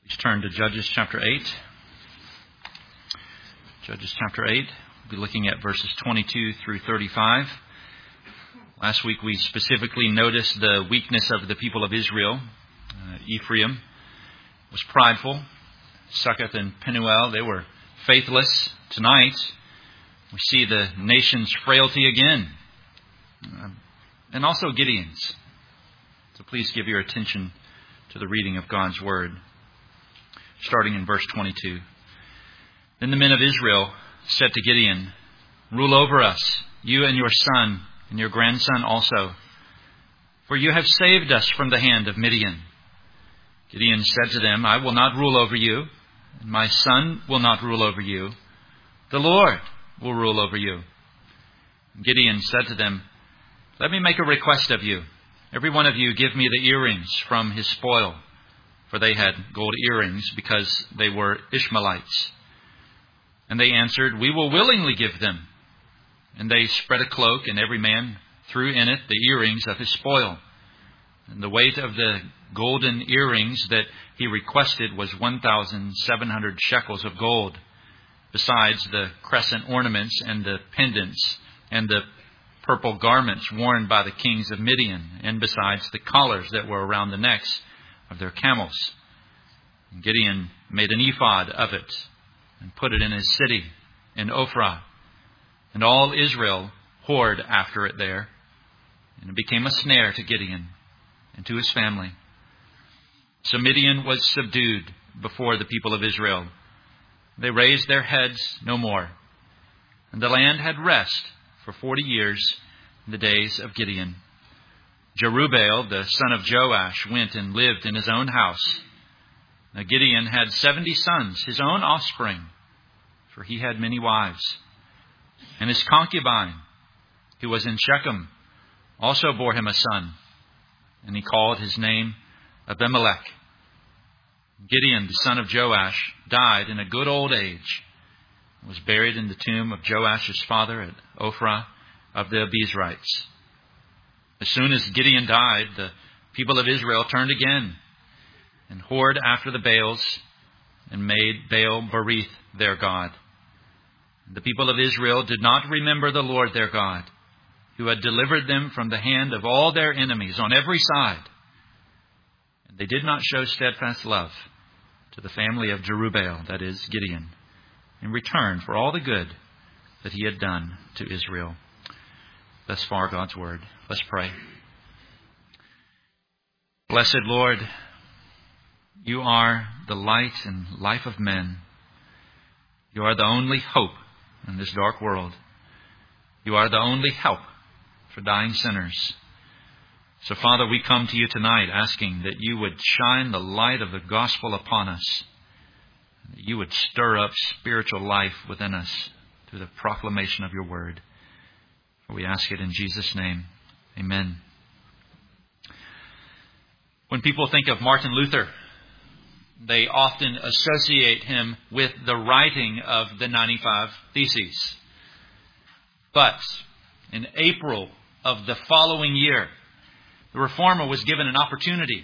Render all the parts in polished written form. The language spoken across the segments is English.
Please turn to Judges chapter 8. Judges chapter 8. We'll be looking at verses 22 through 35. Last week we specifically noticed the weakness of the people of Israel. Ephraim was prideful. Succoth and Penuel, they were faithless. Tonight we see the nation's frailty again. And also Gideon's. So please give your attention to the reading of God's Word. Starting in verse 22. Then the men of Israel said to Gideon, "Rule over us, you and your son and your grandson also, for you have saved us from the hand of Midian." Gideon said to them, "I will not rule over you, and my son will not rule over you. The Lord will rule over you." And Gideon said to them, "Let me make a request of you. Every one of you give me the earrings from his spoil." For they had gold earrings because they were Ishmaelites. And they answered, "We will willingly give them." And they spread a cloak, and every man threw in it the earrings of his spoil. And the weight of the golden earrings that he requested was 1,700 shekels of gold, besides the crescent ornaments and the pendants and the purple garments worn by the kings of Midian, and besides the collars that were around the necks of their camels. And Gideon made an ephod of it and put it in his city in Ophrah. And all Israel whored after it there. And it became a snare to Gideon and to his family. So Midian was subdued before the people of Israel. They raised their heads no more. And the land had rest for 40 years in the days of Gideon. Jerubbaal, the son of Joash, went and lived in his own house. Now Gideon had 70 sons, his own offspring, for he had many wives. And his concubine, who was in Shechem, also bore him a son, and he called his name Abimelech. Gideon, the son of Joash, died in a good old age, and was buried in the tomb of Joash's father at Ophrah of the Abiezrites. As soon as Gideon died, the people of Israel turned again and whored after the Baals and made Baal-berith their god. The people of Israel did not remember the Lord their God, who had delivered them from the hand of all their enemies on every side. And they did not show steadfast love to the family of Jerubbaal, that is, Gideon, in return for all the good that he had done to Israel. Thus far, God's Word. Let's pray. Blessed Lord, you are the light and life of men. You are the only hope in this dark world. You are the only help for dying sinners. So, Father, we come to you tonight asking that you would shine the light of the gospel upon us. That you would stir up spiritual life within us through the proclamation of your word. For we ask it in Jesus' name. Amen. When people think of Martin Luther, they often associate him with the writing of the 95 Theses. But in April of the following year, the Reformer was given an opportunity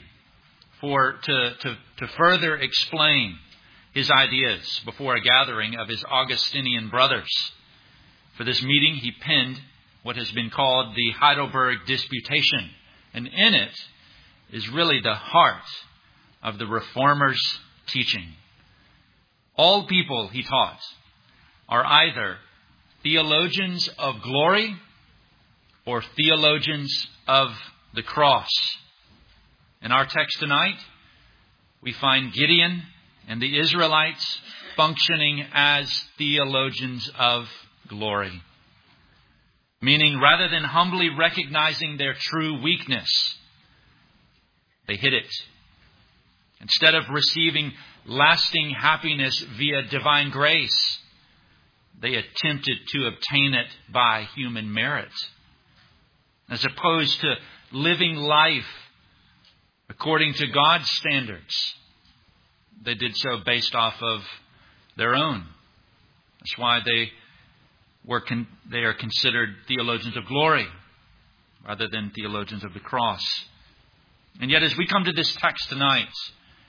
to further explain his ideas before a gathering of his Augustinian brothers. For this meeting, he penned what has been called the Heidelberg Disputation. And in it is really the heart of the Reformer's teaching. All people, he taught, are either theologians of glory or theologians of the cross. In our text tonight, we find Gideon and the Israelites functioning as theologians of glory. Meaning, rather than humbly recognizing their true weakness, they hid it. Instead of receiving lasting happiness via divine grace, they attempted to obtain it by human merit. As opposed to living life according to God's standards, they did so based off of their own. That's why they are considered theologians of glory rather than theologians of the cross. And yet, as we come to this text tonight,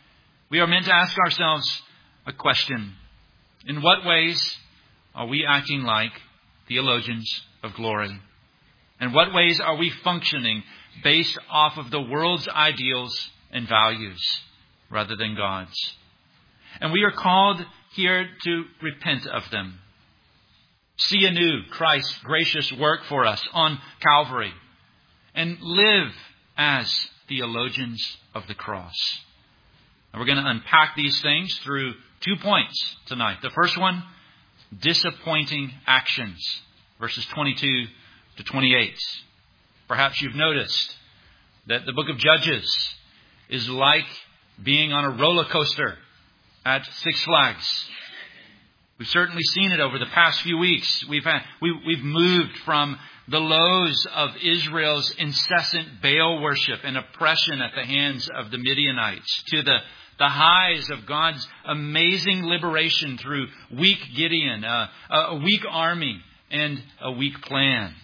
we are meant to ask ourselves a question. In what ways are we acting like theologians of glory? In what ways are we functioning based off of the world's ideals and values rather than God's? And we are called here to repent of them. See anew Christ's gracious work for us on Calvary. And live as theologians of the cross. And we're going to unpack these things through 2 points tonight. The first one, disappointing actions. Verses 22 to 28. Perhaps you've noticed that the book of Judges is like being on a roller coaster at Six Flags. We've certainly seen it over the past few weeks. We've moved from the lows of Israel's incessant Baal worship and oppression at the hands of the Midianites to the highs of God's amazing liberation through weak Gideon, a weak army, and a weak plan.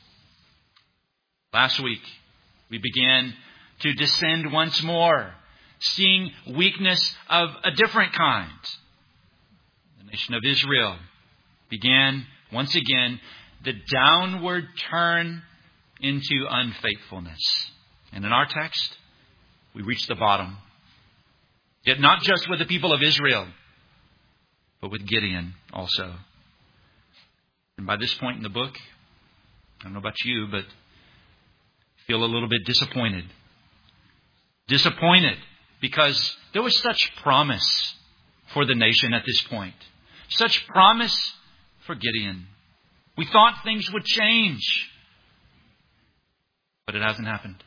Last week, we began to descend once more, seeing weakness of a different kind. The nation of Israel began once again the downward turn into unfaithfulness. And in our text, we reach the bottom. Yet not just with the people of Israel, but with Gideon also. And by this point in the book, I don't know about you, but I feel a little bit disappointed. Disappointed because there was such promise for the nation at this point. Such promise for Gideon. We thought things would change, but it hasn't happened.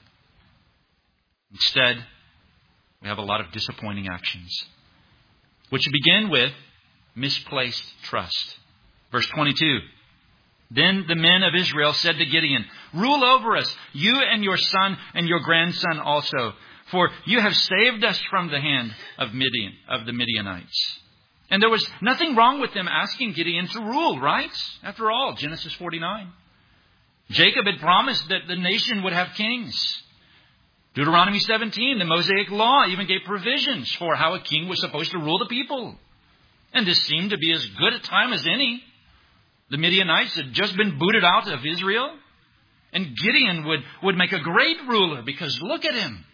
Instead, we have a lot of disappointing actions, which begin with misplaced trust. Verse 22. Then the men of Israel said to Gideon, "Rule over us, you and your son and your grandson also, for you have saved us from the hand of the Midianites." And there was nothing wrong with them asking Gideon to rule, right? After all, Genesis 49. Jacob had promised that the nation would have kings. Deuteronomy 17, the Mosaic Law, even gave provisions for how a king was supposed to rule the people. And this seemed to be as good a time as any. The Midianites had just been booted out of Israel. And Gideon would make a great ruler because look at him.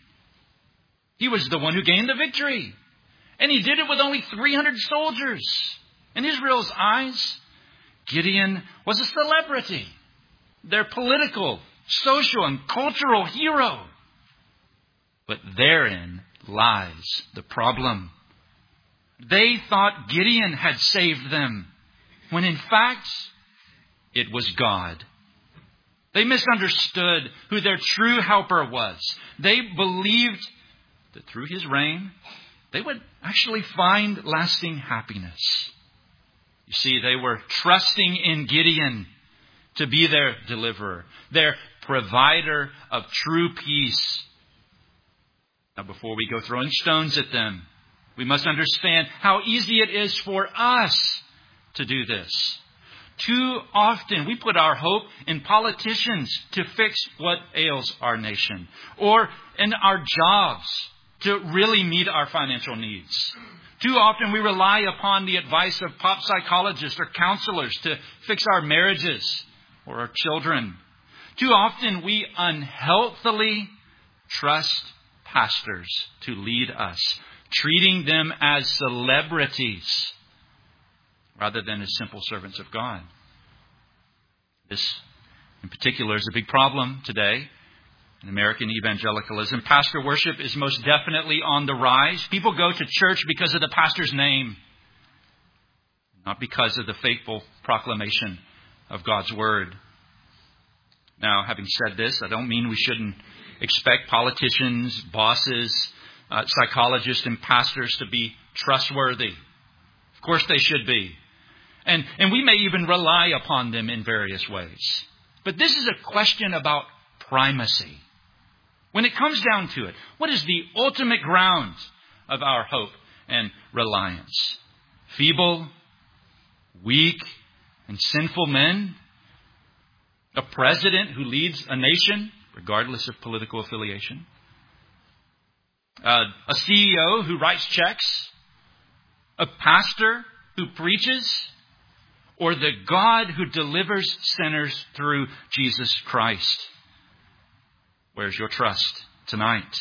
He was the one who gained the victory. And he did it with only 300 soldiers. In Israel's eyes, Gideon was a celebrity. Their political, social, and cultural hero. But therein lies the problem. They thought Gideon had saved them, when in fact, it was God. They misunderstood who their true helper was. They believed that through his reign, they would actually find lasting happiness. You see, they were trusting in Gideon to be their deliverer, their provider of true peace. Now, before we go throwing stones at them, we must understand how easy it is for us to do this. Too often we put our hope in politicians to fix what ails our nation, or in our jobs to really meet our financial needs. Too often we rely upon the advice of pop psychologists or counselors to fix our marriages or our children. Too often we unhealthily trust pastors to lead us, treating them as celebrities rather than as simple servants of God. This, in particular, is a big problem today in American evangelicalism. Pastor worship is most definitely on the rise. People go to church because of the pastor's name, not because of the faithful proclamation of God's word. Now, having said this, I don't mean we shouldn't expect politicians, bosses, psychologists, and pastors to be trustworthy. Of course they should be. And we may even rely upon them in various ways. But this is a question about primacy. When it comes down to it, what is the ultimate ground of our hope and reliance? Feeble, weak, and sinful men? A president who leads a nation, regardless of political affiliation? A CEO who writes checks? A pastor who preaches? Or the God who delivers sinners through Jesus Christ? Where's your trust tonight?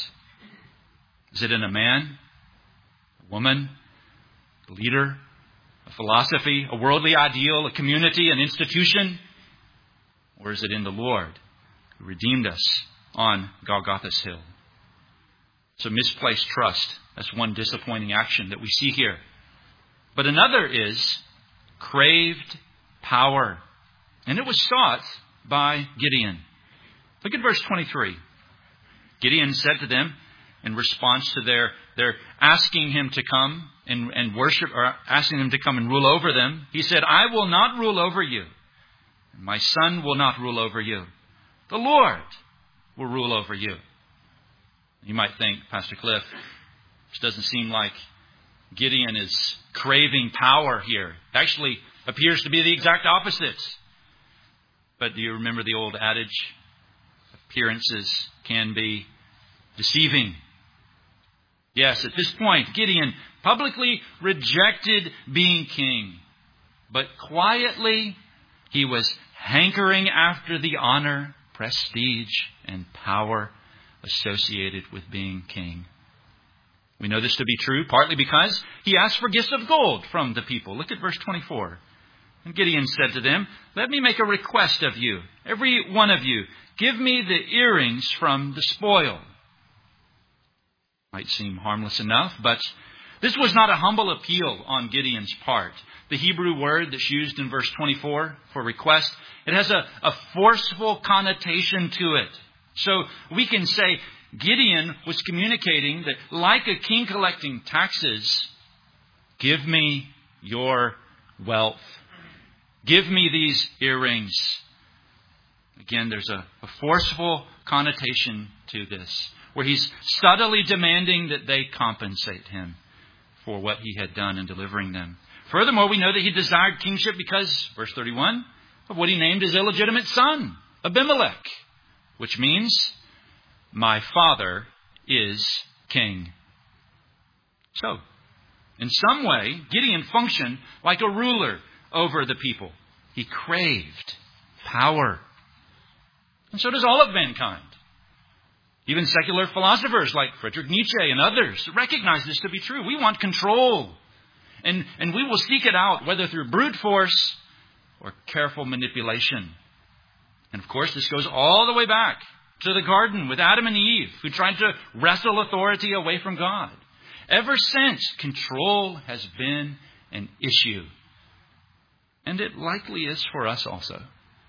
Is it in a man, a woman, a leader, a philosophy, a worldly ideal, a community, an institution? Or is it in the Lord who redeemed us on Golgotha's hill? So misplaced trust. That's one disappointing action that we see here. But another is craved power. And it was sought by Gideon. Look at verse 23. Gideon said to them, in response to their asking him to come and worship, or asking him to come and rule over them, he said, I will not rule over you. My son will not rule over you. The Lord will rule over you. You might think, Pastor Cliff, this doesn't seem like Gideon is craving power here. It actually appears to be the exact opposite. But do you remember the old adage? Appearances can be deceiving. Yes, at this point, Gideon publicly rejected being king. But quietly, he was hankering after the honor, prestige, and power associated with being king. We know this to be true, partly because he asked for gifts of gold from the people. Look at verse 24. And Gideon said to them, let me make a request of you. Every one of you, give me the earrings from the spoil. Might seem harmless enough, but this was not a humble appeal on Gideon's part. The Hebrew word that's used in verse 24 for request, it has a forceful connotation to it. So we can say Gideon was communicating that, like a king collecting taxes, give me your wealth. Give me these earrings. Again, there's a forceful connotation to this, where he's subtly demanding that they compensate him for what he had done in delivering them. Furthermore, we know that he desired kingship because, verse 31, of what he named his illegitimate son, Abimelech, which means, my father is king. So, in some way, Gideon functioned like a ruler over the people. He craved power. And so does all of mankind. Even secular philosophers like Friedrich Nietzsche and others recognize this to be true. We want control. And we will seek it out, whether through brute force or careful manipulation. And of course, this goes all the way back to the garden with Adam and Eve, who tried to wrestle authority away from God. Ever since, control has been an issue. And it likely is for us also.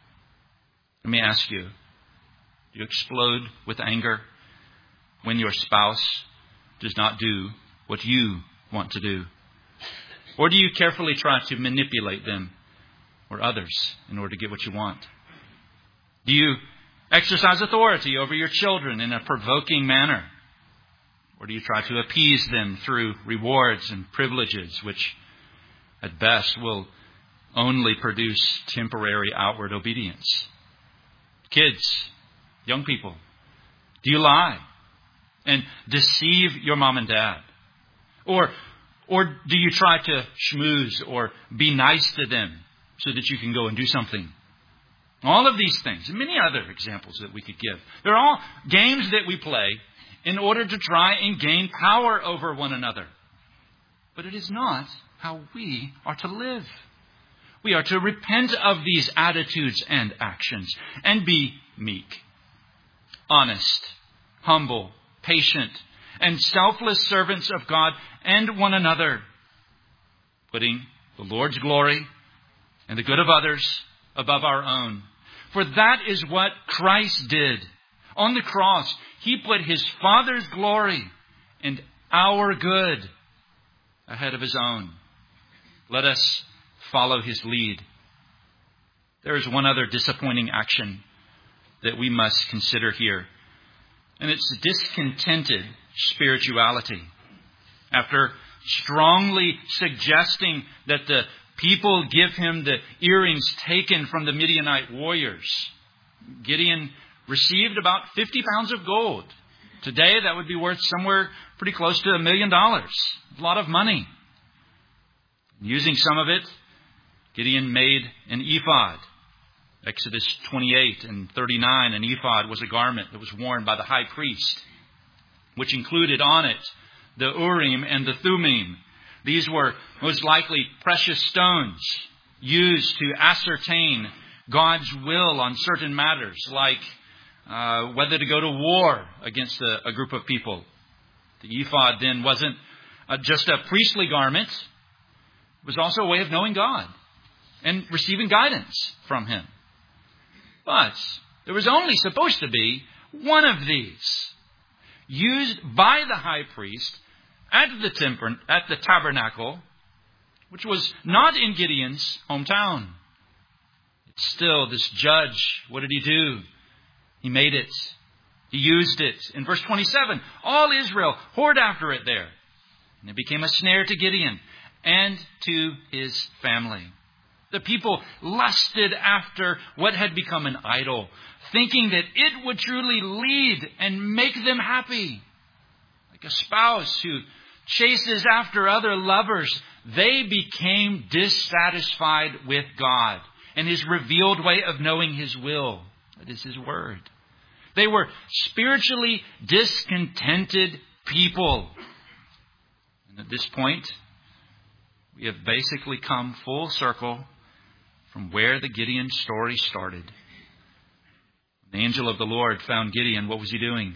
Let me ask you, do you explode with anger when your spouse does not do what you want to do? Or do you carefully try to manipulate them or others in order to get what you want? Do you exercise authority over your children in a provoking manner? Or do you try to appease them through rewards and privileges, which at best will only produce temporary outward obedience? Kids, young people, do you lie and deceive your mom and dad? Or do you try to schmooze or be nice to them so that you can go and do something? All of these things, and many other examples that we could give. They're all games that we play in order to try and gain power over one another. But it is not how we are to live. We are to repent of these attitudes and actions and be meek, honest, humble, patient, and selfless servants of God and one another, putting the Lord's glory and the good of others above our own. For that is what Christ did. On the cross, He put His Father's glory and our good ahead of His own. Let us follow His lead. There is one other disappointing action that we must consider here, and it's discontented spirituality. After strongly suggesting that the people give him the earrings taken from the Midianite warriors, Gideon received about 50 pounds of gold Today, that would be worth somewhere pretty close to $1 million. A lot of money. Using some of it, Gideon made an ephod. Exodus 28 and 39, an ephod was a garment that was worn by the high priest, which included on it the Urim and the Thummim. These were most likely precious stones used to ascertain God's will on certain matters, like whether to go to war against a group of people. The ephod then wasn't just a priestly garment. It was also a way of knowing God and receiving guidance from Him. But there was only supposed to be one of these, used by the high priest at the tabernacle, which was not in Gideon's hometown. It's still this judge. What did he do? He made it. He used it. In verse 27, all Israel whored after it there. And it became a snare to Gideon and to his family. The people lusted after what had become an idol, thinking that it would truly lead and make them happy. Like a spouse who chases after other lovers, they became dissatisfied with God and His revealed way of knowing His will. That is His Word. They were spiritually discontented people. And at this point, we have basically come full circle from where the Gideon story started. The angel of the Lord found Gideon. What was he doing?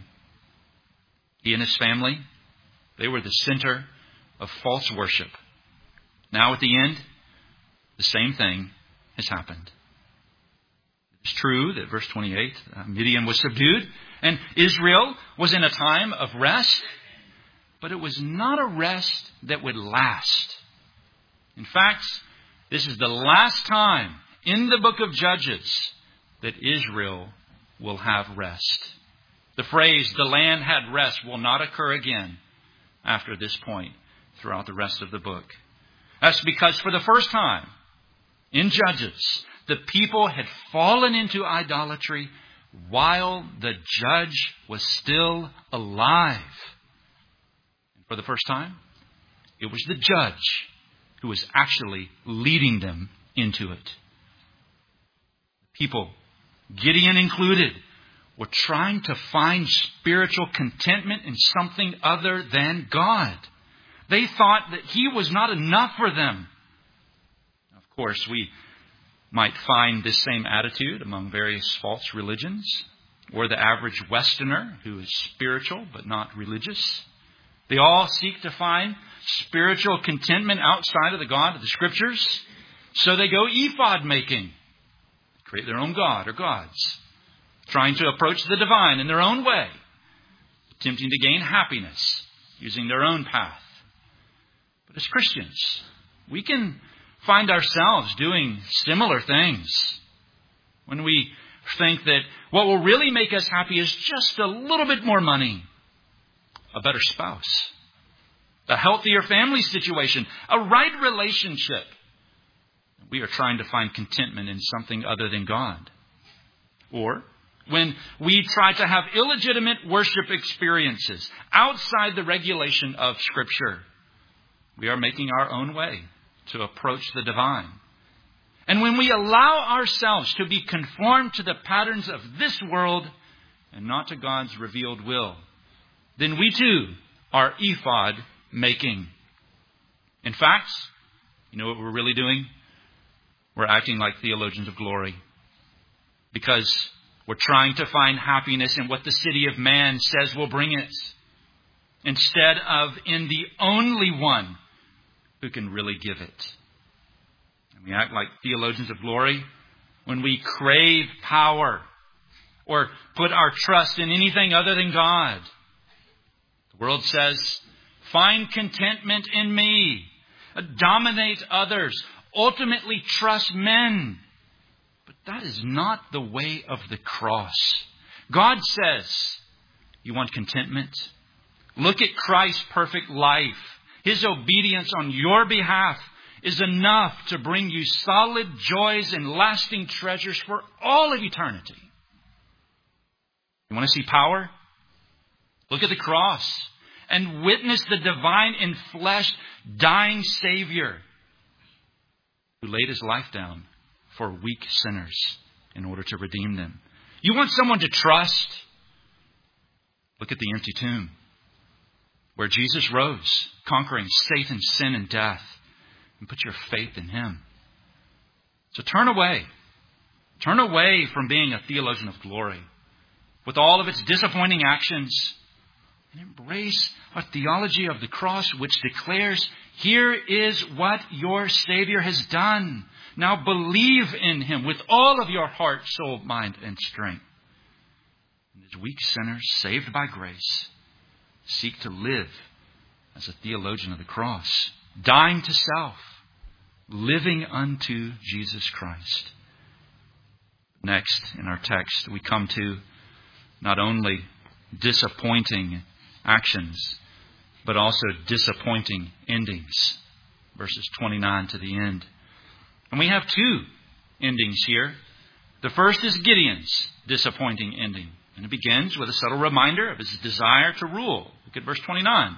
He and his family, they were the center of false worship. Now at the end, the same thing has happened. It's true that verse 28, Midian was subdued and Israel was in a time of rest, but it was not a rest that would last. In fact, this is the last time in the book of Judges that Israel will have rest. The phrase, the land had rest, will not occur again after this point throughout the rest of the book. That's because for the first time in Judges, the people had fallen into idolatry while the judge was still alive. And for the first time, it was the judge who was actually leading them into it. People, Gideon included, were trying to find spiritual contentment in something other than God. They thought that He was not enough for them. Of course, we might find this same attitude among various false religions, or the average Westerner who is spiritual but not religious. They all seek to find spiritual contentment outside of the God of the Scriptures, so they go ephod making, create their own God or gods, trying to approach the divine in their own way, attempting to gain happiness using their own path. But as Christians, we can find ourselves doing similar things when we think that what will really make us happy is just a little bit more money, a better spouse, a healthier family situation, a right relationship. We are trying to find contentment in something other than God. Or when we try to have illegitimate worship experiences outside the regulation of Scripture, we are making our own way to approach the divine. And when we allow ourselves to be conformed to the patterns of this world and not to God's revealed will, then we too are ephod making. In fact, you know what we're really doing? We're acting like theologians of glory, because we're trying to find happiness in what the city of man says will bring it, instead of in the only one who can really give it. And we act like theologians of glory when we crave power or put our trust in anything other than God. The world says, find contentment in me, dominate others, ultimately trust men. But that is not the way of the cross. God says, you want contentment? Look at Christ's perfect life. His obedience on your behalf is enough to bring you solid joys and lasting treasures for all of eternity. You want to see power? Look at the cross and witness the divine enfleshed, dying Savior who laid his life down for weak sinners in order to redeem them. You want someone to trust? Look at the empty tomb where Jesus rose, conquering Satan, sin, and death, and put your faith in him. So turn away. Turn away from being a theologian of glory with all of its disappointing actions, and embrace a theology of the cross which declares, here is what your Savior has done. Now believe in him with all of your heart, soul, mind, and strength. And as weak sinners saved by grace, seek to live as a theologian of the cross, dying to self, living unto Jesus Christ. Next, in our text, we come to not only disappointing actions, but also disappointing endings. Verses 29 to the end. And we have two endings here. The first is Gideon's disappointing ending. And it begins with a subtle reminder of his desire to rule. Look at verse 29.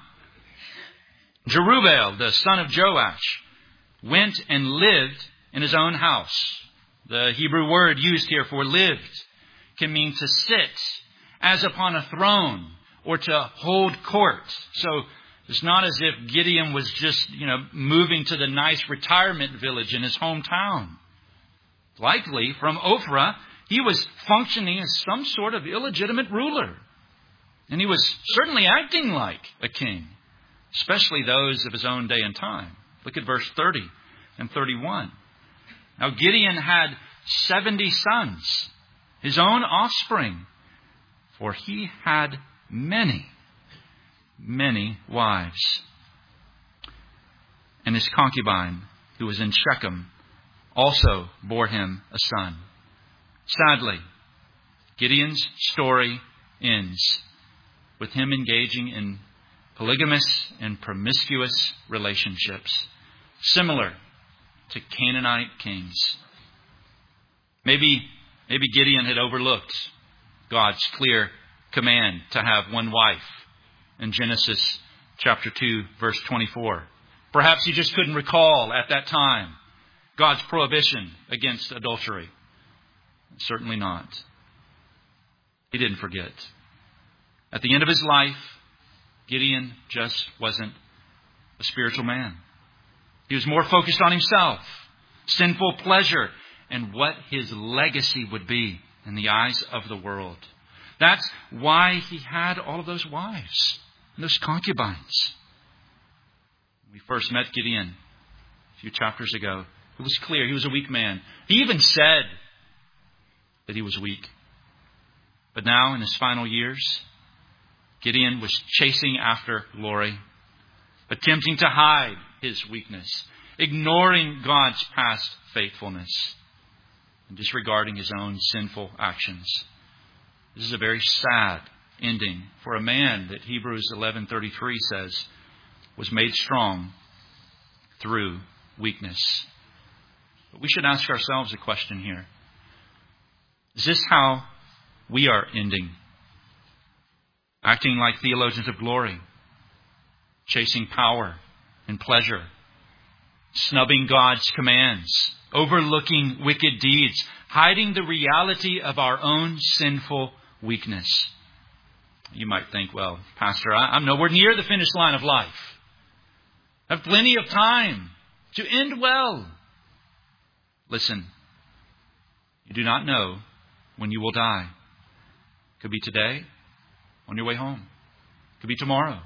Jerubbaal, the son of Joash, went and lived in his own house. The Hebrew word used here for lived can mean to sit as upon a throne or to hold court. So it's not as if Gideon was just, moving to the nice retirement village in his hometown. Likely from Ophrah, he was functioning as some sort of illegitimate ruler. And he was certainly acting like a king, especially those of his own day and time. Look at verse 30 and 31. Now Gideon had 70 sons, his own offspring, for he had many wives. And his concubine, who was in Shechem, also bore him a son. Sadly, Gideon's story ends with him engaging in polygamous and promiscuous relationships, similar to Canaanite kings. Maybe Gideon had overlooked God's clear command to have one wife in Genesis chapter 2, verse 24. Perhaps he just couldn't recall at that time God's prohibition against adultery. Certainly not. He didn't forget. At the end of his life, Gideon just wasn't a spiritual man. He was more focused on himself, sinful pleasure, and what his legacy would be in the eyes of the world. That's why he had all of those wives and those concubines. When we first met Gideon a few chapters ago, it was clear he was a weak man. He even said that he was weak. But now, in his final years, Gideon was chasing after glory, attempting to hide his weakness, ignoring God's past faithfulness, and disregarding his own sinful actions. This is a very sad ending for a man that Hebrews 11:33 says was made strong through weakness. But we should ask ourselves a question here. Is this how we are ending? Acting like theologians of glory, chasing power and pleasure, snubbing God's commands, overlooking wicked deeds, hiding the reality of our own sinful weakness. You might think, well, Pastor, I'm nowhere near the finish line of life. I have plenty of time to end well. Listen, you do not know when you will die. Could be today, on your way home. Could be tomorrow.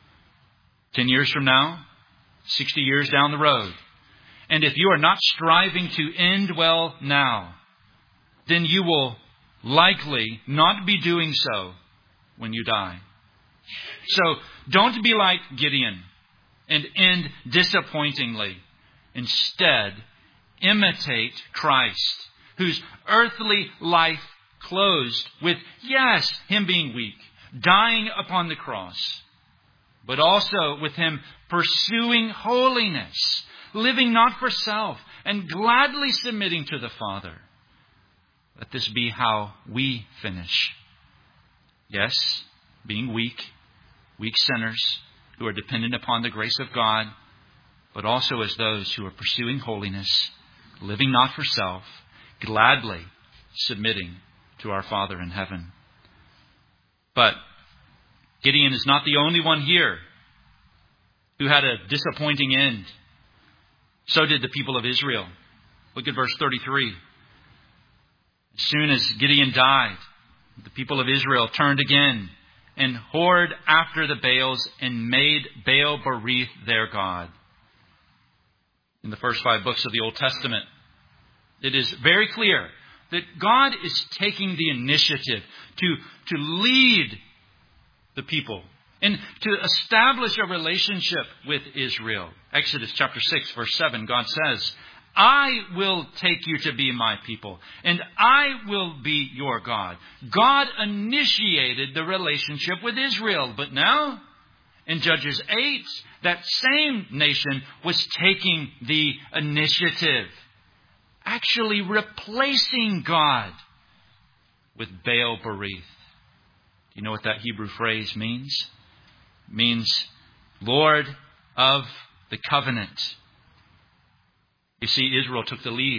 10 years from now, 60 years down the road. And if you are not striving to end well now, then you will likely not be doing so when you die. So don't be like Gideon and end disappointingly. Instead, imitate Christ, whose earthly life closed with, yes, him being weak, dying upon the cross, but also with him pursuing holiness, living not for self, and gladly submitting to the Father. Let this be how we finish. Yes, being weak weak sinners who are dependent upon the grace of God, but also as those who are pursuing holiness, living not for self, gladly submitting to our Father in heaven. But Gideon is not the only one here who had a disappointing end. So did the people of Israel. Look at verse 33. As soon as Gideon died, the people of Israel turned again and whored after the Baals and made Baal-berith their god. In the first 5 books of the Old Testament, it is very clear that God is taking the initiative to lead the people and to establish a relationship with Israel. Exodus chapter 6, verse 7, God says, I will take you to be my people, and I will be your God. God initiated the relationship with Israel, but now, in Judges 8, that same nation was taking the initiative, actually replacing God with Baal-berith. Do you know what that Hebrew phrase means? It means Lord of the covenant. You see, Israel took the lead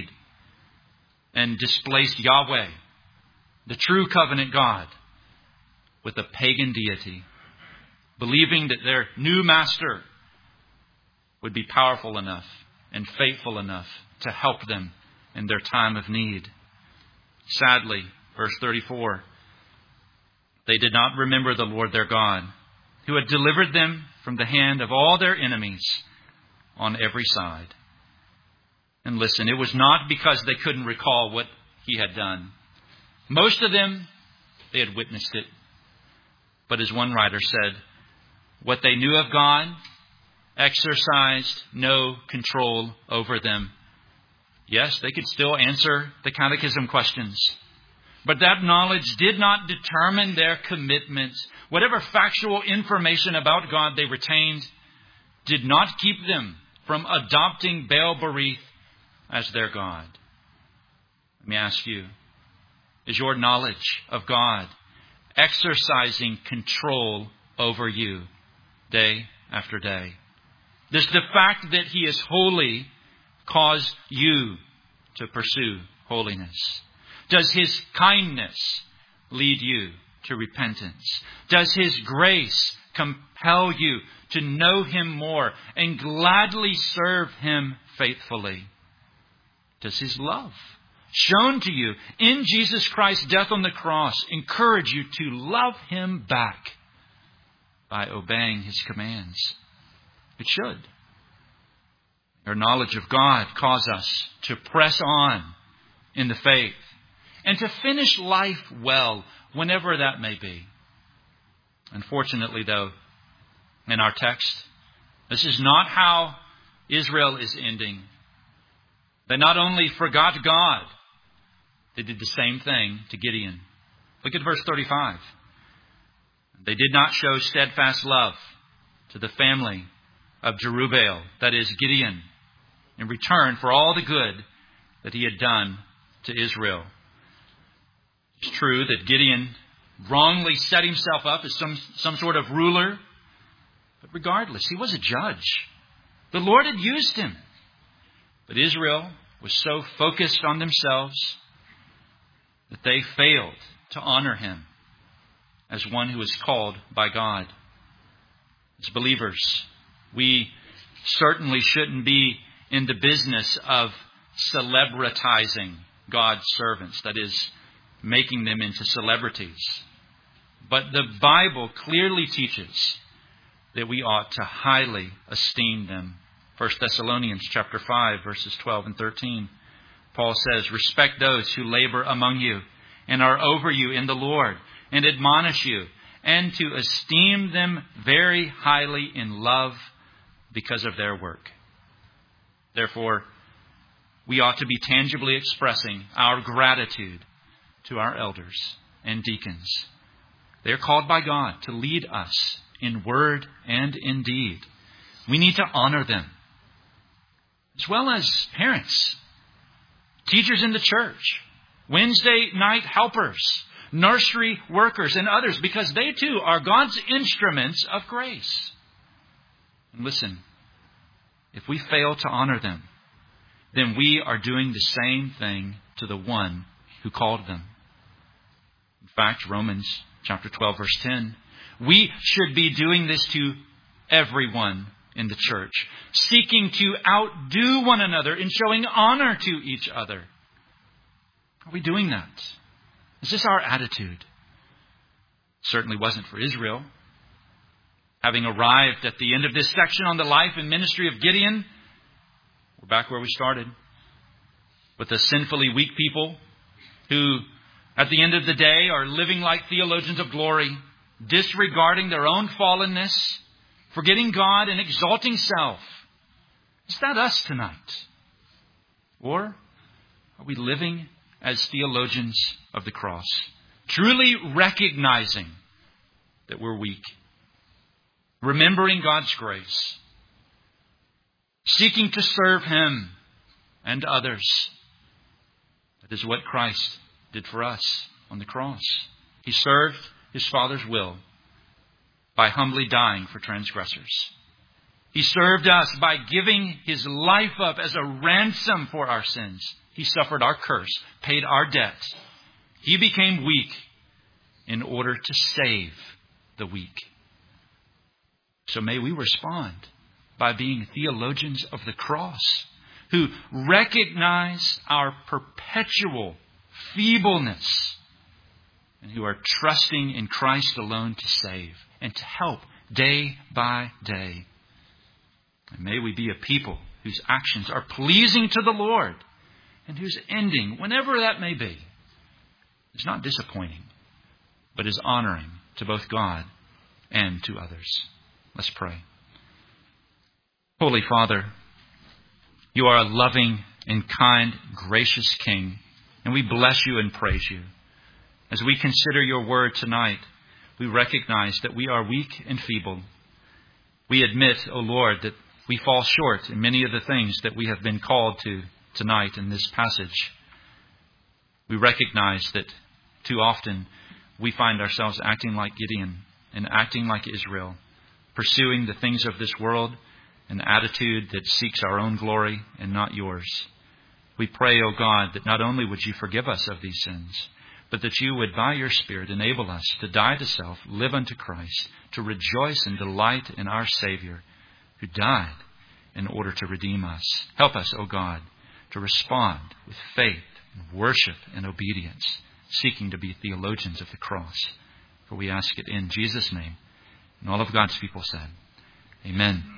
and displaced Yahweh, the true covenant God, with a pagan deity, believing that their new master would be powerful enough and faithful enough to help them in their time of need. Sadly, verse 34, they did not remember the Lord their God, who had delivered them from the hand of all their enemies on every side. And listen, it was not because they couldn't recall what he had done. Most of them, they had witnessed it. But as one writer said, what they knew of God exercised no control over them. Yes, they could still answer the catechism questions, but that knowledge did not determine their commitments. Whatever factual information about God they retained did not keep them from adopting Baal-berith as their God. Let me ask you, is your knowledge of God exercising control over you day after day? Does the fact that He is holy cause you to pursue holiness? Does His kindness lead you to repentance? Does His grace compel you to know Him more and gladly serve Him faithfully? Does His love, shown to you in Jesus Christ's death on the cross, encourage you to love Him back by obeying His commands? It should. Our knowledge of God causes us to press on in the faith and to finish life well, whenever that may be. Unfortunately, though, in our text, this is not how Israel is ending. They not only forgot God, they did the same thing to Gideon. Look at verse 35. They did not show steadfast love to the family of Jerubbaal, that is Gideon, in return for all the good that he had done to Israel. It's true that Gideon wrongly set himself up as some sort of ruler, but regardless, he was a judge. The Lord had used him. But Israel was so focused on themselves that they failed to honor him as one who is called by God. As believers, we certainly shouldn't be in the business of celebritizing God's servants, that is, making them into celebrities. But the Bible clearly teaches that we ought to highly esteem them. 1 Thessalonians chapter 5, verses 12 and 13. Paul says, respect those who labor among you and are over you in the Lord and admonish you, and to esteem them very highly in love because of their work. Therefore, we ought to be tangibly expressing our gratitude to our elders and deacons. They are called by God to lead us in word and in deed. We need to honor them, as well as parents, teachers in the church, Wednesday night helpers, nursery workers and others, because they too are God's instruments of grace. And listen, if we fail to honor them, then we are doing the same thing to the one who called them. In fact, Romans chapter 12, verse 10, we should be doing this to everyone in the church, seeking to outdo one another in showing honor to each other. Are we doing that? Is this our attitude? Certainly wasn't for Israel. Having arrived at the end of this section on the life and ministry of Gideon, we're back where we started, with a sinfully weak people who, at the end of the day, are living like theologians of glory, disregarding their own fallenness, forgetting God and exalting self. Is that us tonight? Or are we living as theologians of the cross, truly recognizing that we're weak, remembering God's grace, seeking to serve Him and others? That is what Christ did for us on the cross. He served His Father's will by humbly dying for transgressors. He served us by giving His life up as a ransom for our sins. He suffered our curse, paid our debt. He became weak in order to save the weak. So may we respond by being theologians of the cross, who recognize our perpetual feebleness and who are trusting in Christ alone to save and to help day by day. And may we be a people whose actions are pleasing to the Lord and whose ending, whenever that may be, is not disappointing, but is honoring to both God and to others. Let's pray. Holy Father, You are a loving and kind, gracious King, and we bless You and praise You. As we consider Your word tonight, we recognize that we are weak and feeble. We admit, O Lord, that we fall short in many of the things that we have been called to tonight in this passage. We recognize that too often we find ourselves acting like Gideon and acting like Israel, pursuing the things of this world, an attitude that seeks our own glory and not Yours. We pray, O God, that not only would You forgive us of these sins, but that You would, by Your Spirit, enable us to die to self, live unto Christ, to rejoice and delight in our Savior, who died in order to redeem us. Help us, O God, to respond with faith and worship and obedience, seeking to be theologians of the cross. For we ask it in Jesus' name. And all of God's people said, Amen.